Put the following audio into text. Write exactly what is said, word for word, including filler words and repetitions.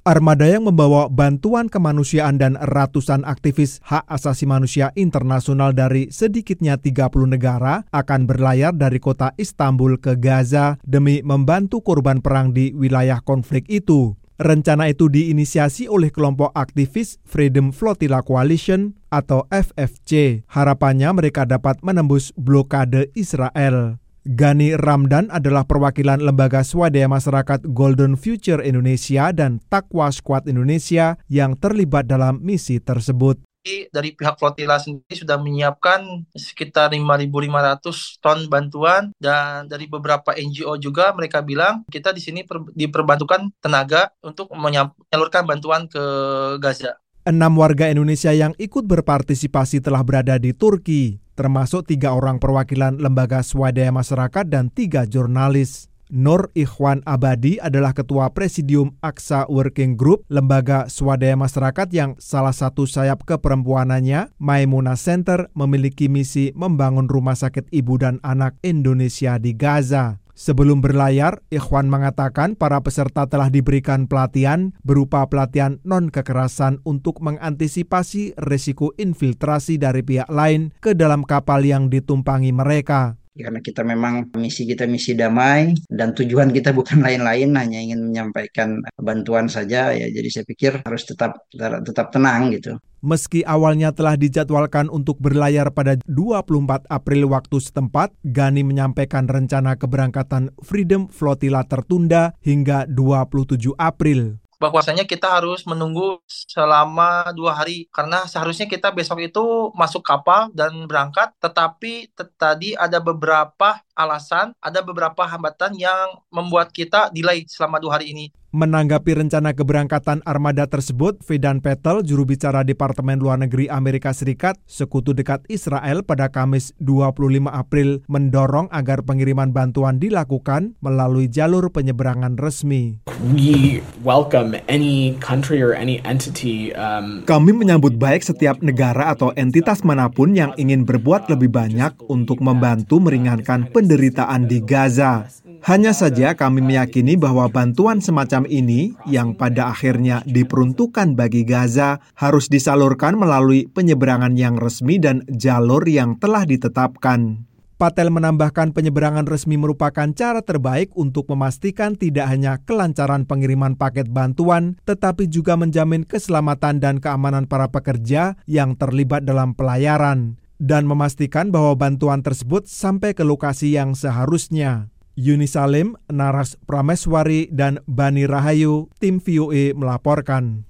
Armada yang membawa bantuan kemanusiaan dan ratusan aktivis hak asasi manusia internasional dari sedikitnya tiga puluh negara akan berlayar dari kota Istanbul ke Gaza demi membantu korban perang di wilayah konflik itu. Rencana itu diinisiasi oleh kelompok aktivis Freedom Flotilla Coalition atau F F C. Harapannya mereka dapat menembus blokade Israel. Ghani Ramdan adalah perwakilan lembaga swadaya masyarakat Golden Future Indonesia dan Taqwa Squad Indonesia yang terlibat dalam misi tersebut. Dari pihak flotilla sendiri sudah menyiapkan sekitar lima ribu lima ratus ton bantuan, dan dari beberapa N G O juga mereka bilang kita di sini per, diperbantukan tenaga untuk menyalurkan bantuan ke Gaza. Enam warga Indonesia yang ikut berpartisipasi telah berada di Turki, termasuk tiga orang perwakilan lembaga swadaya masyarakat dan tiga jurnalis. Nur Ikhwan Abadi adalah Ketua Presidium Aqsa Working Group, lembaga swadaya masyarakat yang salah satu sayap keperempuanannya, Maimunah Center, memiliki misi membangun rumah sakit ibu dan anak Indonesia di Gaza. Sebelum berlayar, Ikhwan mengatakan para peserta telah diberikan pelatihan berupa pelatihan non-kekerasan untuk mengantisipasi risiko infiltrasi dari pihak lain ke dalam kapal yang ditumpangi mereka. Karena kita memang misi kita misi damai dan tujuan kita bukan lain-lain, hanya ingin menyampaikan bantuan saja ya. Jadi saya pikir harus tetap tetap tenang gitu. Meski awalnya telah dijadwalkan untuk berlayar pada dua puluh empat April waktu setempat, Ghani menyampaikan rencana keberangkatan Freedom Flotilla tertunda hingga dua puluh tujuh April. Bahwasanya kita harus menunggu selama dua hari karena seharusnya kita besok itu masuk kapal dan berangkat, tetapi t- tadi ada beberapa alasan, ada beberapa hambatan yang membuat kita delay selama dua hari ini. Menanggapi rencana keberangkatan armada tersebut, Vedan Patel, juru bicara Departemen Luar Negeri Amerika Serikat, sekutu dekat Israel pada Kamis dua puluh lima April, mendorong agar pengiriman bantuan dilakukan melalui jalur penyeberangan resmi. We welcome any country or any entity. Um... Kami menyambut baik setiap negara atau entitas manapun yang ingin berbuat lebih banyak untuk membantu meringankan penderitaan di Gaza. Hanya saja kami meyakini bahwa bantuan semacam ini yang pada akhirnya diperuntukkan bagi Gaza harus disalurkan melalui penyeberangan yang resmi dan jalur yang telah ditetapkan. Patel menambahkan penyeberangan resmi merupakan cara terbaik untuk memastikan tidak hanya kelancaran pengiriman paket bantuan, tetapi juga menjamin keselamatan dan keamanan para pekerja yang terlibat dalam pelayaran, dan memastikan bahwa bantuan tersebut sampai ke lokasi yang seharusnya. Yuni Salim, Naras Prameswari, dan Bani Rahayu, tim V O A melaporkan.